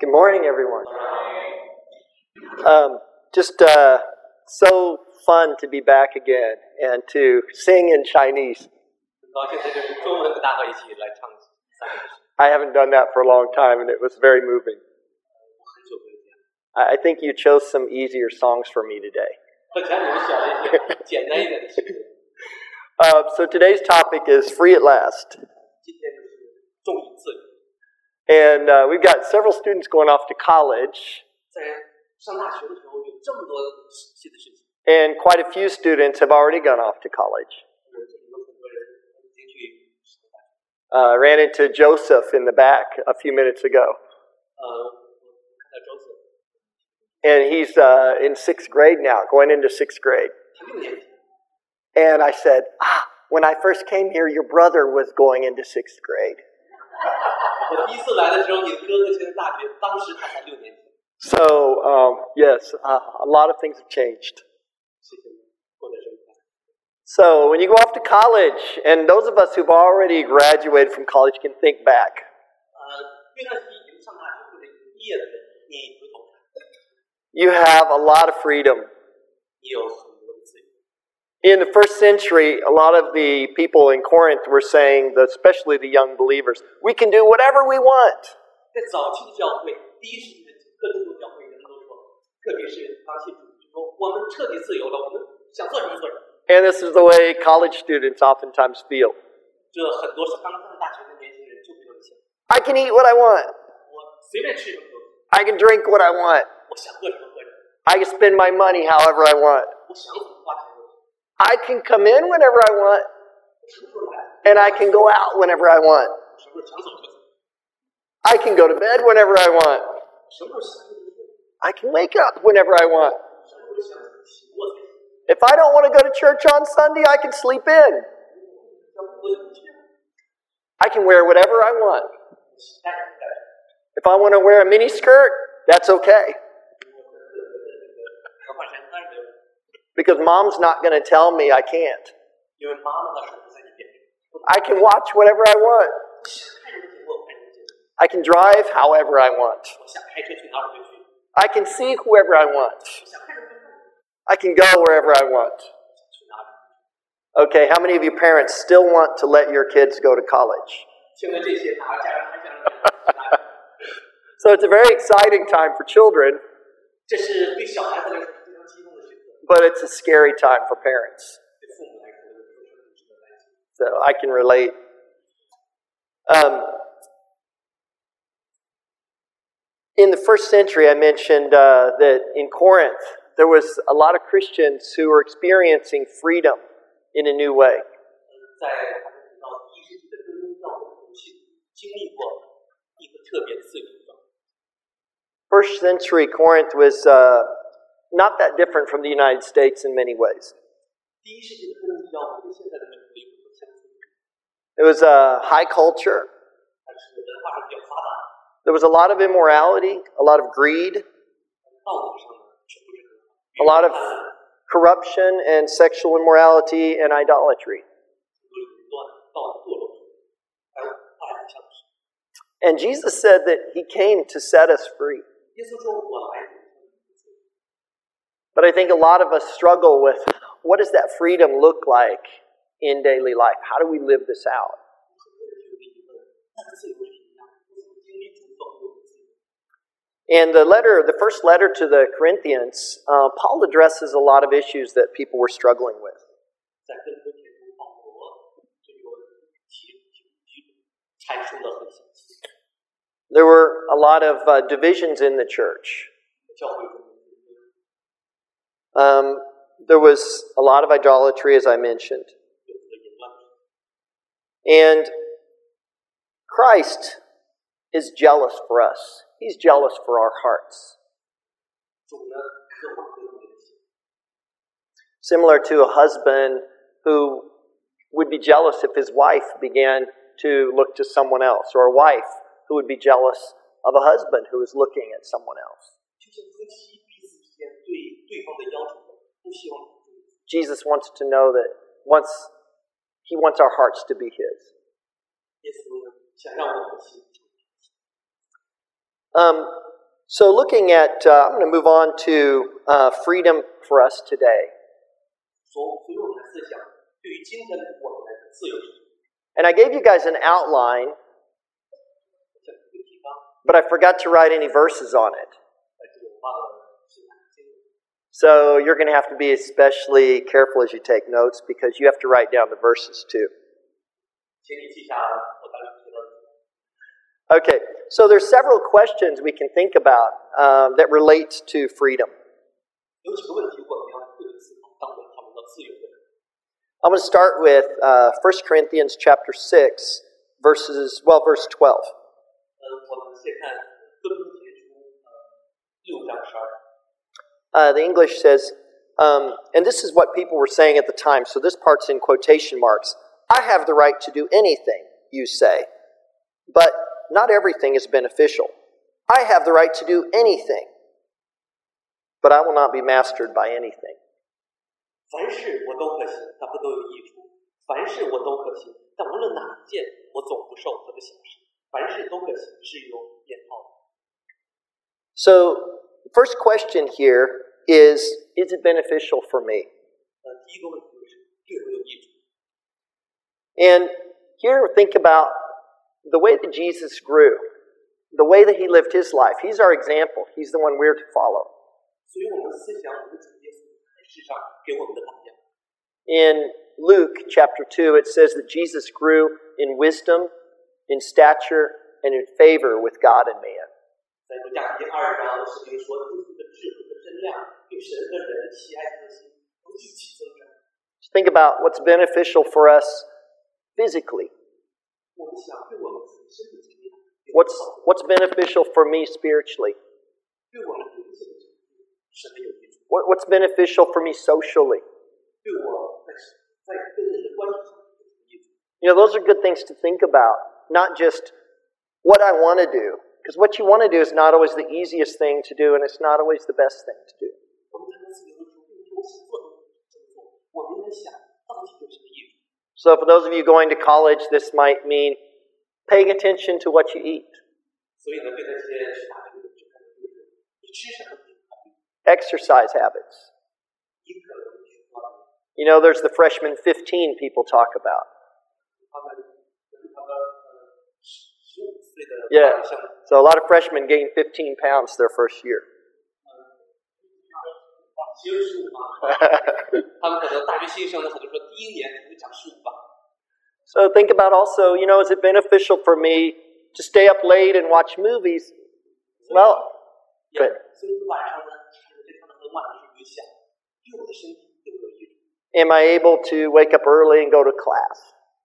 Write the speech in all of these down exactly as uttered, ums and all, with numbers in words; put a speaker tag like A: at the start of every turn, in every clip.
A: Good morning, everyone. Um, just uh, so fun to be back again and to sing in Chinese. I haven't done that for a long time, and it was very moving. I think you chose some easier songs for me today. uh, so today's topic is Free at Last. And uh, we've got several students going off to college. And quite a few students have already gone off to college. I uh, ran into Joseph in the back a few minutes ago. And he's uh, in sixth grade now, going into sixth grade. And I said, ah, when I first came here, your brother was going into sixth grade. So, um, yes, uh, a lot of things have changed. So, when you go off to college, and those of us who've already graduated from college can think back. You have a lot of freedom. In the first century, a lot of the people in Corinth were saying, especially the young believers, we can do whatever we want. And this is the way college students oftentimes feel. I can eat what I want. I can drink what I want. I can spend my money however I want. I can come in whenever I want, and I can go out whenever I want. I can go to bed whenever I want. I can wake up whenever I want. If I don't want to go to church on Sunday, I can sleep in. I can wear whatever I want. If I want to wear a mini skirt, that's okay. Because mom's not going to tell me I can't. I can watch whatever I want. I can drive however I want. I can see whoever I want. I can go wherever I want. Okay, how many of you parents still want to let your kids go to college? So it's a very exciting time for children. But it's a scary time for parents. So I can relate. Um, in the first century, I mentioned uh, that in Corinth, there was a lot of Christians who were experiencing freedom in a new way. First century Corinth was uh, not that different from the United States in many ways. It was a high culture. There was a lot of immorality, a lot of greed, a lot of corruption and sexual immorality and idolatry. And Jesus said that He came to set us free. But I think a lot of us struggle with, what does that freedom look like in daily life? How do we live this out? In the letter, the first letter to the Corinthians, uh, Paul addresses a lot of issues that people were struggling with. There were a lot of uh, divisions in the church. Um, there was a lot of idolatry, as I mentioned. And Christ is jealous for us. He's jealous for our hearts. Similar to a husband who would be jealous if his wife began to look to someone else, or a wife who would be jealous of a husband who is looking at someone else. Jesus wants to know that once He wants our hearts to be His. Um, So looking at, uh, I'm going to move on to uh, freedom for us today. And I gave you guys an outline, but I forgot to write any verses on it. So you're going to have to be especially careful as you take notes because you have to write down the verses too. Okay, so there's several questions we can think about um, that relates to freedom. I'm going to start with uh, First Corinthians chapter six, verses well, verse twelve. Uh, the English says, um, and this is what people were saying at the time, so this part's in quotation marks. I have the right to do anything, you say, but not everything is beneficial. I have the right to do anything, but I will not be mastered by anything. So, the first question here is, is it beneficial for me? And here think about the way that Jesus grew, the way that he lived his life. He's our example. He's the one we're to follow. In Luke chapter two, it says that Jesus grew in wisdom, in stature, and in favor with God and man. Just think about what's beneficial for us physically. What's, what's beneficial for me spiritually? What, what's beneficial for me socially? You know, those are good things to think about, not just what I want to do. Because what you want to do is not always the easiest thing to do, and it's not always the best thing to do. So for those of you going to college, this might mean paying attention to what you eat. Exercise habits. You know, there's the freshman fifteen people talk about. Yeah, so a lot of freshmen gain fifteen pounds their first year. So think about also, you know, is it beneficial for me to stay up late and watch movies? Well, good. Am I able to wake up early and go to class?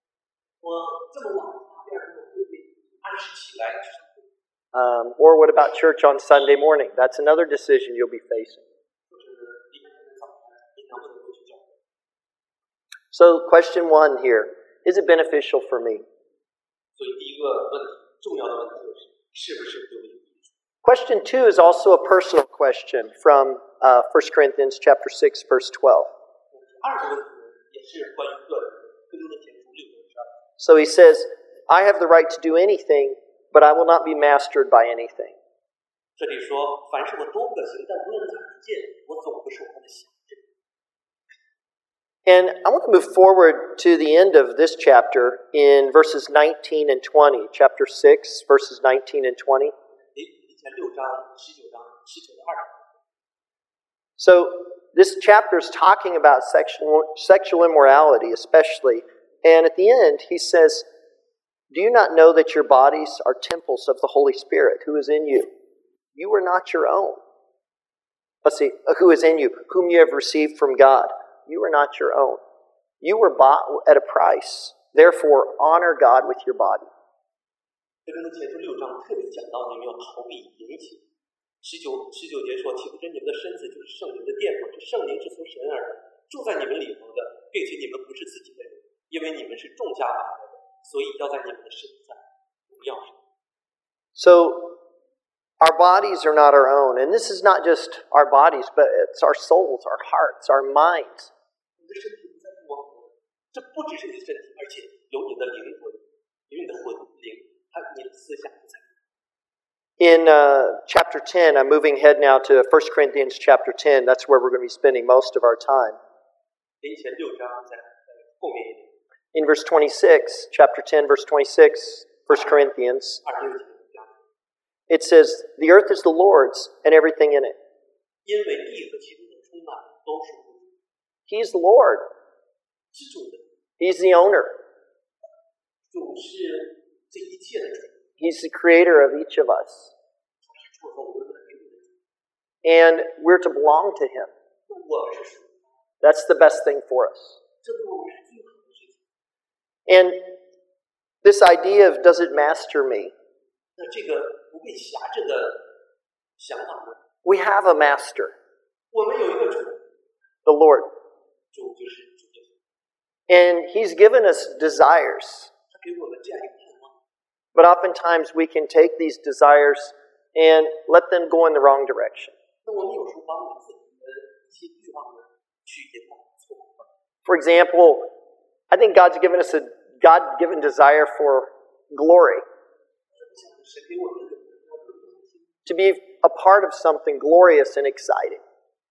A: Um, or what about church on Sunday morning? That's another decision you'll be facing. So question one here, is it beneficial for me? Question two is also a personal question from uh, First Corinthians chapter six, verse twelve. So he says, I have the right to do anything, but I will not be mastered by anything. And I want to move forward to the end of this chapter in verses nineteen and twenty. Chapter six, verses nineteen and twenty. So this chapter is talking about sexual, sexual immorality especially. And at the end, he says, do you not know that your bodies are temples of the Holy Spirit who is in you? You are not your own. Let's see, who is in you, whom you have received from God. You are not your own. You were bought at a price. Therefore, honor God with your body. So, our bodies are not our own. And this is not just our bodies, but it's our souls, our hearts, our minds. In uh, chapter ten, I'm moving ahead now to First Corinthians chapter ten. That's where we're going to be spending most of our time. In verse twenty-six, chapter ten, verse twenty-six, First Corinthians, it says, "The earth is the Lord's and everything in it." He's the Lord. He's the owner. He's the creator of each of us. And we're to belong to Him. That's the best thing for us. And this idea of does it master me? We have a master. The Lord. And He's given us desires. But oftentimes we can take these desires and let them go in the wrong direction. For example, I think God's given us a God-given desire for glory. To be a part of something glorious and exciting.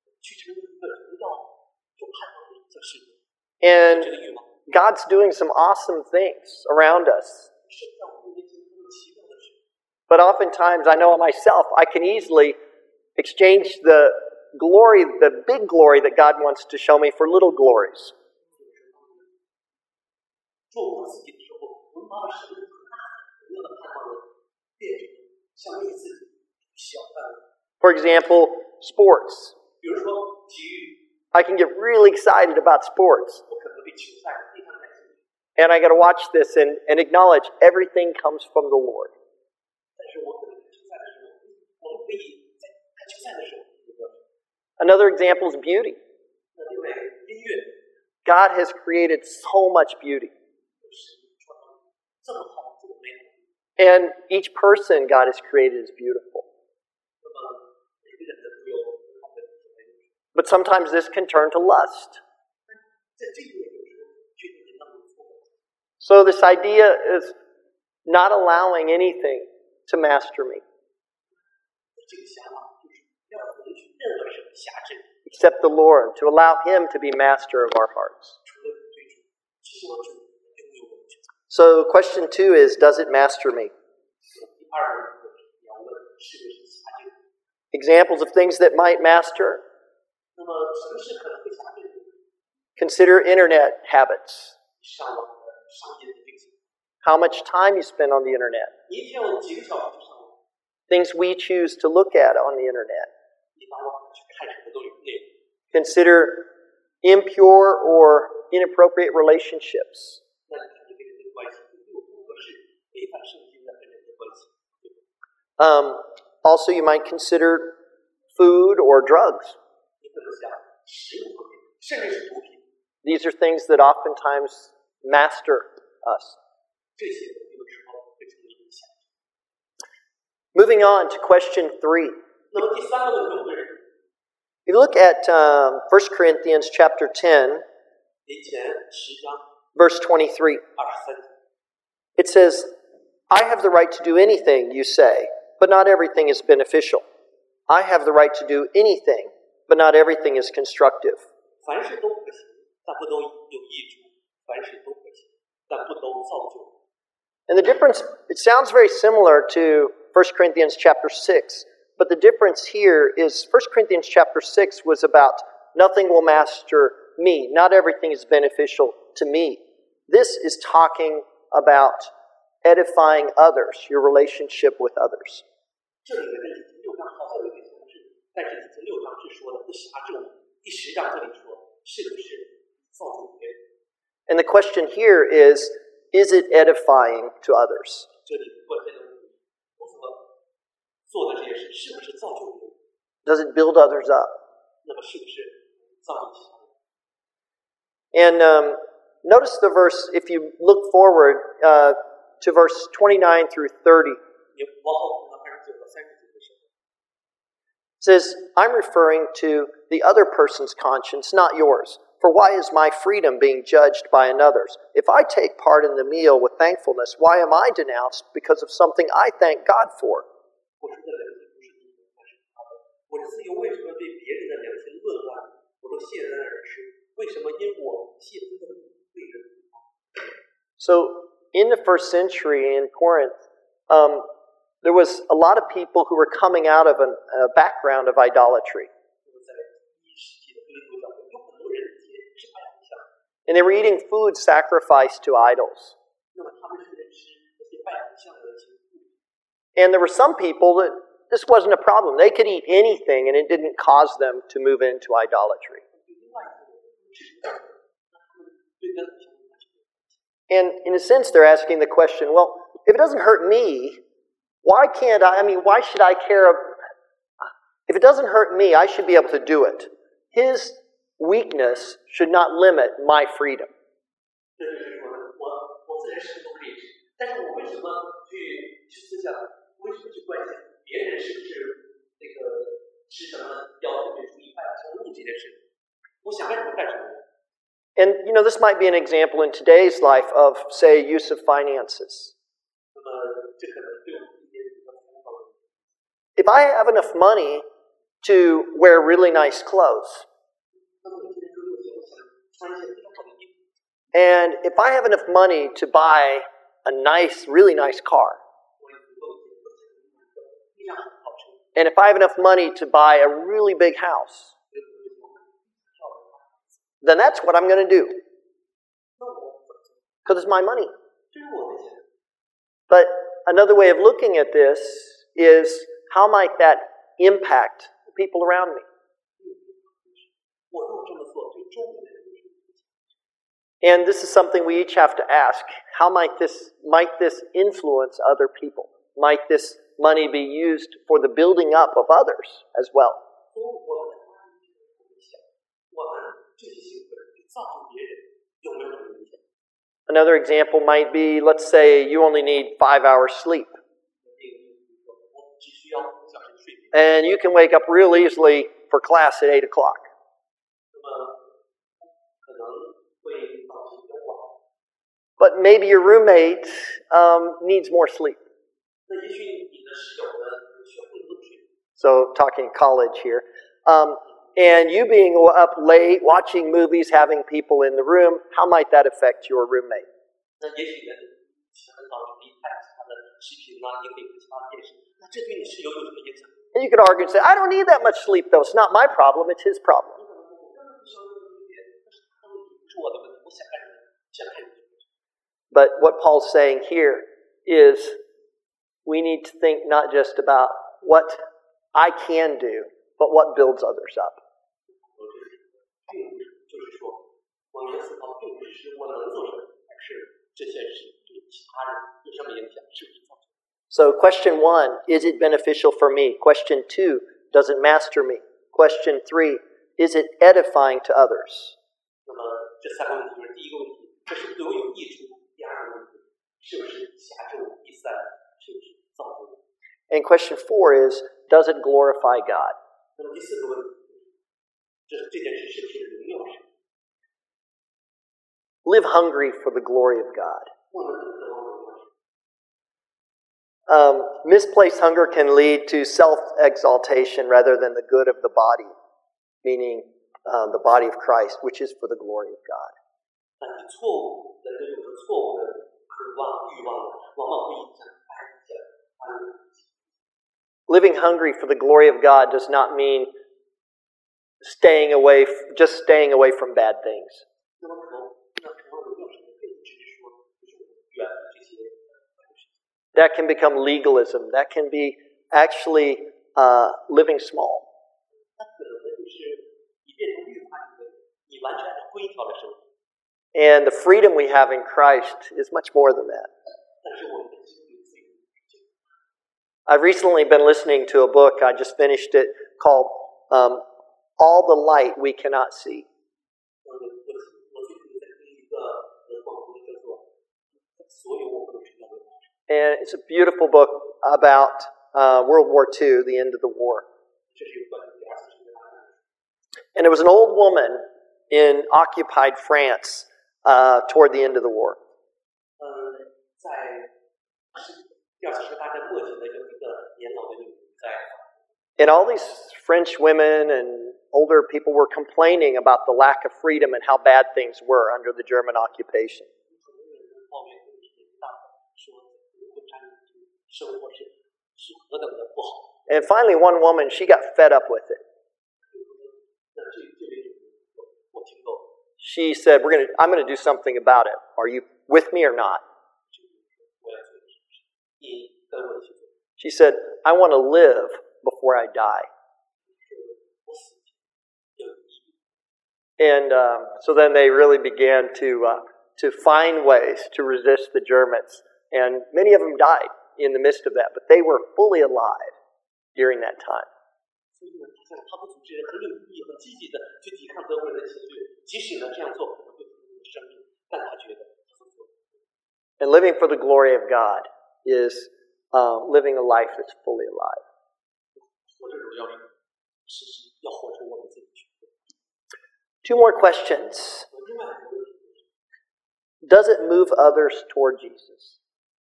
A: And God's doing some awesome things around us. But oftentimes, I know myself, I can easily exchange the glory, the big glory that God wants to show me for little glories. For example, sports. I can get really excited about sports. And I got to watch this and, and acknowledge everything comes from the Lord. Another example is beauty. God has created so much beauty. And each person God has created is beautiful. But sometimes this can turn to lust. So this idea is not allowing anything to master me. Except the Lord, to allow Him to be master of our hearts. So question two is, does it master me? Examples of things that might master. Consider internet habits. How much time you spend on the internet. Things we choose to look at on the internet. Consider impure or inappropriate relationships. Um, also, you might consider food or drugs. These are things that oftentimes master us. Moving on to question three. If you look at um, First Corinthians chapter ten, verse twenty-three, it says, "I have the right to do anything, you say, but not everything is beneficial. I have the right to do anything, but not everything is constructive." And the difference, it sounds very similar to First Corinthians chapter six, but the difference here is First Corinthians chapter six was about nothing will master me. Not everything is beneficial to me. This is talking about edifying others, your relationship with others. And the question here is, is it edifying to others? Does it build others up? And um, notice the verse, if you look forward uh, to verse twenty-nine through thirty. It says, "I'm referring to the other person's conscience, not yours. For why is my freedom being judged by another's? If I take part in the meal with thankfulness, why am I denounced because of something I thank God for?" So in the first century in Corinth, um, there was a lot of people who were coming out of an, a background of idolatry. And they were eating food sacrificed to idols. And there were some people that this wasn't a problem. They could eat anything and it didn't cause them to move into idolatry. And in a sense, they're asking the question, well, if it doesn't hurt me, why can't I, I mean, why should I care? If it doesn't hurt me, I should be able to do it. His weakness should not limit my freedom. And, you know, this might be an example in today's life of, say, use of finances. If I have enough money to wear really nice clothes, and if I have enough money to buy a nice, really nice car, and if I have enough money to buy a really big house, then that's what I'm going to do. Because it's my money. But another way of looking at this is, how might that impact the people around me? And this is something we each have to ask. How might this, might this influence other people? Might this money be used for the building up of others as well? Another example might be, let's say you only need five hours sleep. And you can wake up real easily for class at eight o'clock. But maybe your roommate um, needs more sleep. So, talking college here. Um, and you being up late, watching movies, having people in the room, how might that affect your roommate? And you could argue and say, I don't need that much sleep though. It's not my problem, it's his problem. But what Paul's saying here is we need to think not just about what I can do, but what builds others up. So question one, is it beneficial for me? Question two, does it master me? Question three, is it edifying to others? And question four is, does it glorify God? Live hungry for the glory of God. Um, misplaced hunger can lead to self-exaltation rather than the good of the body, meaning uh, the body of Christ, which is for the glory of God. Living hungry for the glory of God does not mean staying away, just staying away from bad things. That can become legalism. That can be actually uh, living small. And the freedom we have in Christ is much more than that. I've recently been listening to a book, I just finished it, called um, All the Light We Cannot See. And it's a beautiful book about uh, World War Two, the end of the war. And it was an old woman in occupied France uh, toward the end of the war. And all these French women and older people were complaining about the lack of freedom and how bad things were under the German occupation. And finally, one woman, she got fed up with it. She said, "We're gonna. I'm going to do something about it. Are you with me or not?" She said, "I want to live before I die." And um, so then they really began to uh, to find ways to resist the Germans. And many of them died in the midst of that, but they were fully alive during that time. And living for the glory of God is uh, living a life that's fully alive. Two more questions. Does it move others toward Jesus?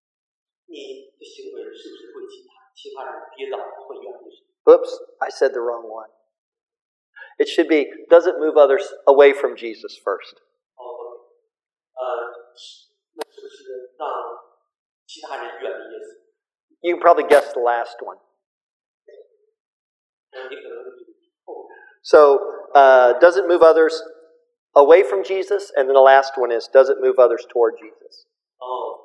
A: Oops, I said the wrong one. It should be, does it move others away from Jesus first? You can probably guess the last one. So, uh, does it move others away from Jesus? And then the last one is, does it move others toward Jesus? Oh.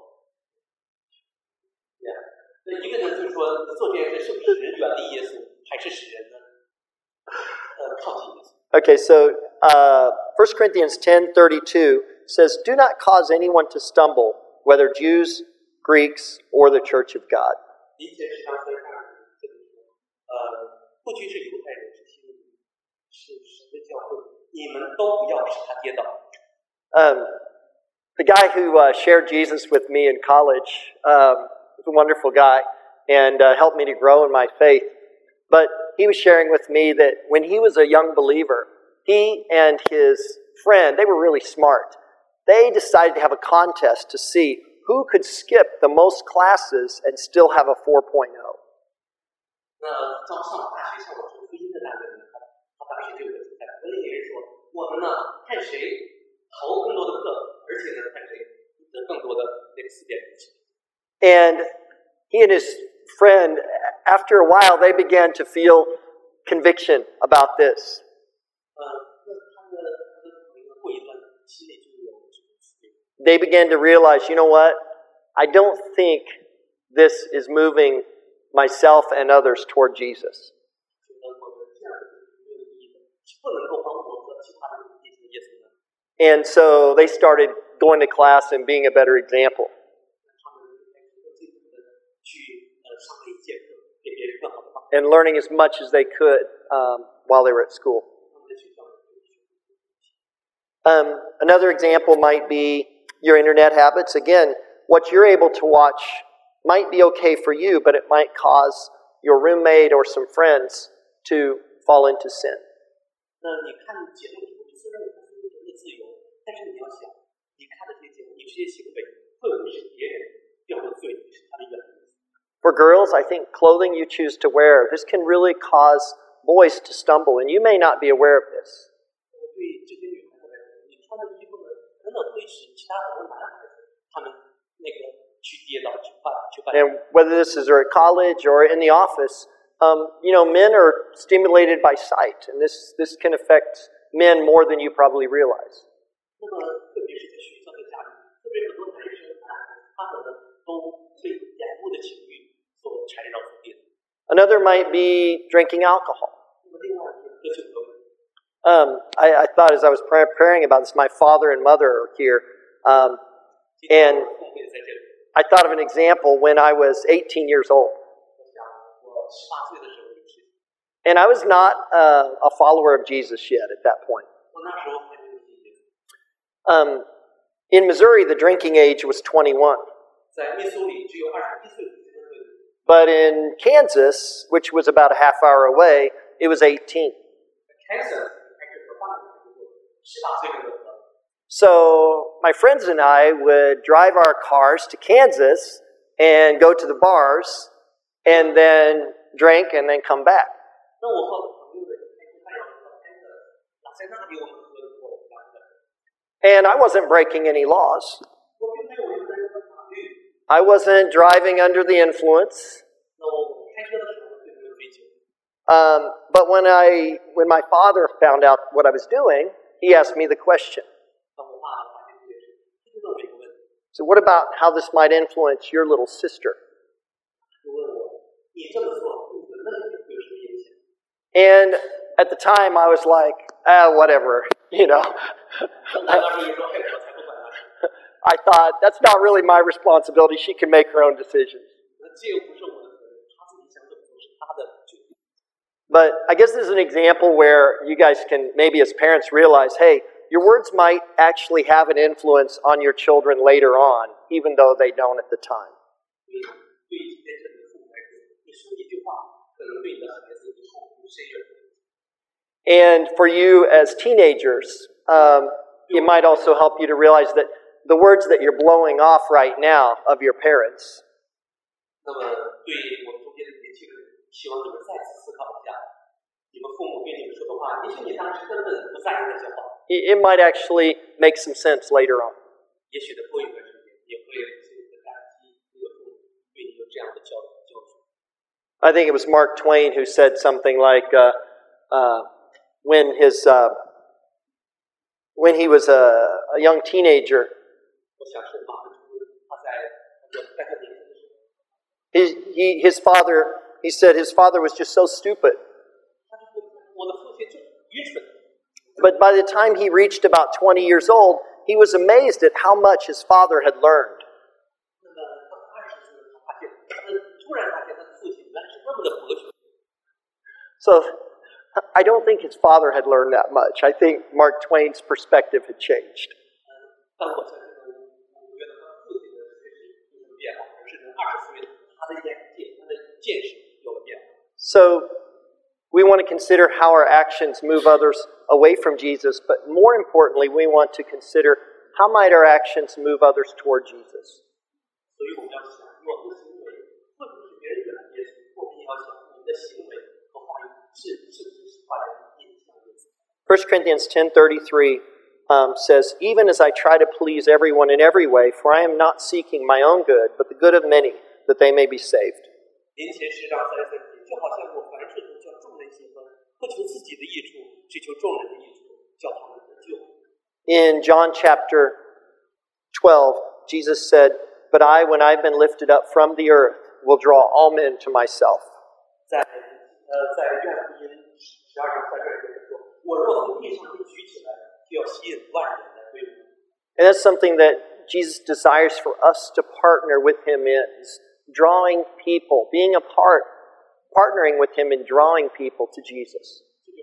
A: Okay, so uh, First Corinthians ten thirty-two says, "Do not cause anyone to stumble, whether Jews, Greeks, or the church of God." Um, the guy who uh, shared Jesus with me in college um, was a wonderful guy and uh, helped me to grow in my faith. But he was sharing with me that when he was a young believer, he and his friend, they were really smart. They decided to have a contest to see who could skip the most classes and still have a four point oh. And he and his friend, after a while, they began to feel conviction about this. They began to realize, you know what? I don't think this is moving myself and others toward Jesus. And so they started going to class and being a better example. And learning as much as they could um, while they were at school. Um, another example might be your internet habits. Again, what you're able to watch might be okay for you, but it might cause your roommate or some friends to fall into sin. For girls, I think clothing you choose to wear, this can really cause boys to stumble, and you may not be aware of this. And whether this is at college or in the office, um, you know, men are stimulated by sight, and this, this can affect men more than you probably realize. Another might be drinking alcohol. Um, I, I thought as I was preparing about this, my father and mother are here, um, and I thought of an example when I was eighteen years old. And I was not uh, a follower of Jesus yet at that point. Um, in Missouri, the drinking age was twenty-one. But in Kansas, which was about a half hour away, it was eighteen. So my friends and I would drive our cars to Kansas and go to the bars and then drink and then come back. And I wasn't breaking any laws. I wasn't driving under the influence. Um, but when I, when my father found out what I was doing, he asked me the question. So what about how this might influence your little sister? And at the time I was like, ah, whatever, you know. I thought, that's not really my responsibility. She can make her own decisions. But I guess this is an example where you guys can maybe as parents realize, hey, your words might actually have an influence on your children later on, even though they don't at the time. And for you as teenagers, um, it might also help you to realize that the words that you're blowing off right now of your parents, it might actually make some sense later on. I think it was Mark Twain who said something like, uh, uh, when his uh, when he was a, a young teenager, his, he, his father, he said his father was just so stupid. But by the time he reached about twenty years old, he was amazed at how much his father had learned. So I don't think his father had learned that much. I think Mark Twain's perspective had changed. So we want to consider how our actions move others away from Jesus, but more importantly, we want to consider how might our actions move others toward Jesus. First Corinthians ten thirty-three um, says, even as I try to please everyone in every way, for I am not seeking my own good, but the good of many, that they may be saved. In John chapter twelve, Jesus said, but I, when I've been lifted up from the earth, will draw all men to myself. And that's something that Jesus desires for us to partner with Him in, is drawing people, being a part, partnering with Him in drawing people to Jesus.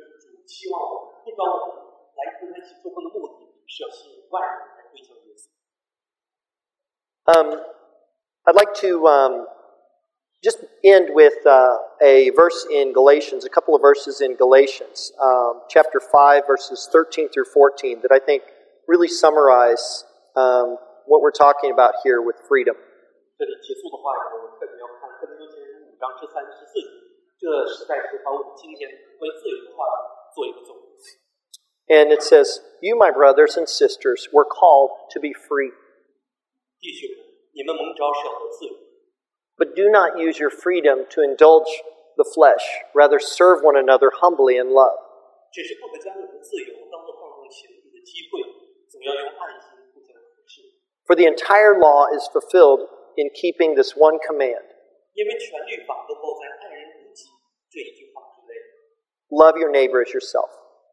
A: Um, I'd like to um, just end with uh, a verse in Galatians, a couple of verses in Galatians, um, chapter five, verses thirteen through fourteen, that I think really summarize um, what we're talking about here with freedom. And it says, you, my brothers and sisters, were called to be free. But do not use your freedom to indulge the flesh. Rather, serve one another humbly in love. For the entire law is fulfilled in keeping this one command. Love your neighbor as yourself.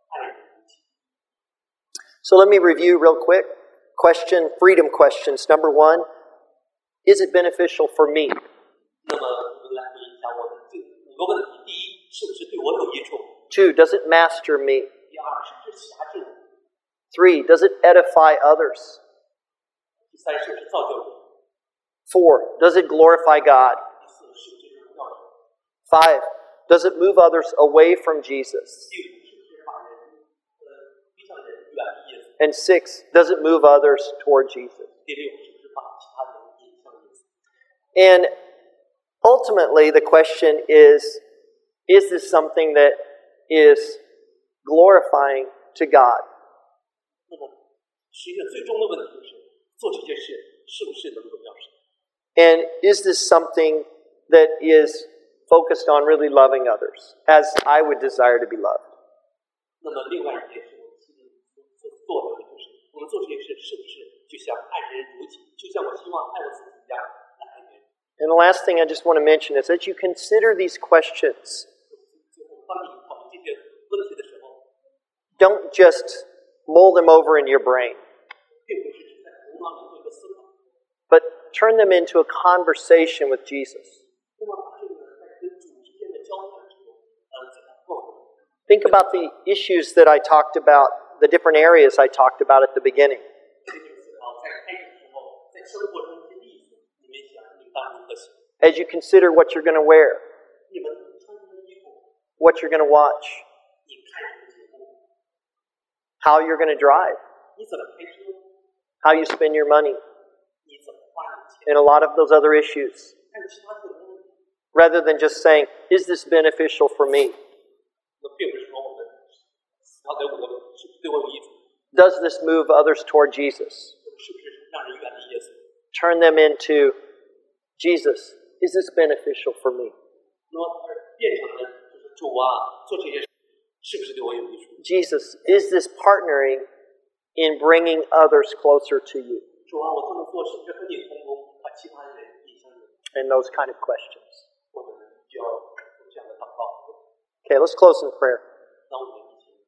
A: So let me review real quick. Question, freedom questions. Number one, is it beneficial for me? Two, does it master me? Three, does it edify others? Four, does it glorify God? Five, does it move others away from Jesus? And six, does it move others toward Jesus? And ultimately, the question is, is this something that is glorifying to God? And is this something that is focused on really loving others, as I would desire to be loved?
B: 那么另外一件事，我们心里所做的就是，我们做这件事是不是就像爱人如己，就像我希望爱我自己一样来爱别人。
A: And the last thing I just want to mention is that you consider these questions.
B: 最后，当你考虑这些问题的时候，
A: Don't just mull them over in your brain,
B: 并不是只在头脑里做一个思考，
A: but turn them into a conversation with Jesus.
B: 那么把这个在跟主之间的交谈之中，呃，给它放入。
A: Think about the issues that I talked about, the different areas I talked about at the beginning.
B: 这就是思考在开始的时候，在生活中一些例子，你们想你当如何行？
A: As you consider what you're going to wear,
B: 你们穿什么衣服？
A: what you're going to watch,
B: 你看什么节目？
A: how you're going to drive,
B: 你怎么开车？
A: how you spend your money,
B: 你怎么花你的钱？
A: and a lot of those other issues.
B: 还有其他很多问题。
A: Rather than just saying, is this beneficial for me?
B: 那并不是说我们要给我的是不是对我有益处，
A: Does this move others toward Jesus?
B: 是不是让人远离耶稣？
A: Turn them into, Jesus, is this beneficial for me?
B: 那么变成了就是主啊，做这些事是不是对我有益处？
A: Jesus, is this partnering in bringing others closer to you?
B: 主啊，我这么做是不是和你同工，把其他人引向你？
A: And those kind of questions.
B: 我们就要有这样的祷告。
A: Okay, let's close in prayer.
B: 那我们一起，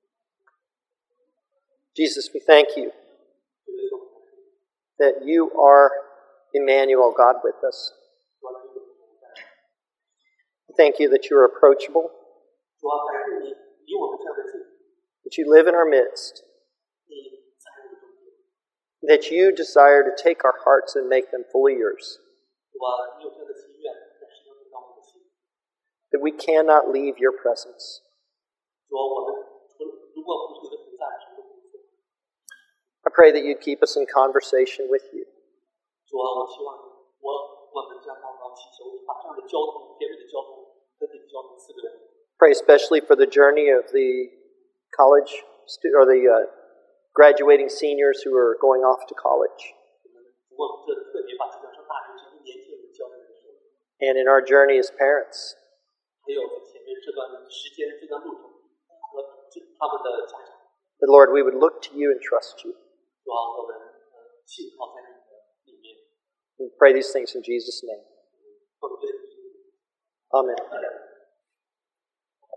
A: Jesus, we thank you
B: 对耶稣，
A: that you are Emmanuel, God with us.
B: 主啊，你有同在。
A: We thank you that you are approachable,
B: 主啊，感谢你离我们这样的近，
A: that you live in our midst,
B: 你在我们中间。
A: that you desire to take our hearts and make them fully yours,
B: 主啊，你有这样的心愿，在使用你让我们的心。
A: that we cannot leave your presence.
B: 主啊，我们除了如果不是你的同在，什么都不做。
A: I pray that you'd keep us in conversation with you.
B: 主啊，我希望你，我我们将祷告祈求你，把这样的交通、甜蜜的交通和你的交通赐给我们。
A: Pray especially for the journey of the college stu- or the uh, graduating seniors who are going off to college,
B: 我们这特别把即将上大学这些年轻人交给你说，
A: and in our journey as parents.
B: 还有在前面这段时间、这段路程和这他们的家长。
A: That, Lord, we would look to you and trust you.
B: 主啊，我们呃信靠在你的里面，
A: We pray these things in Jesus' name.
B: 我们对你。
A: Amen.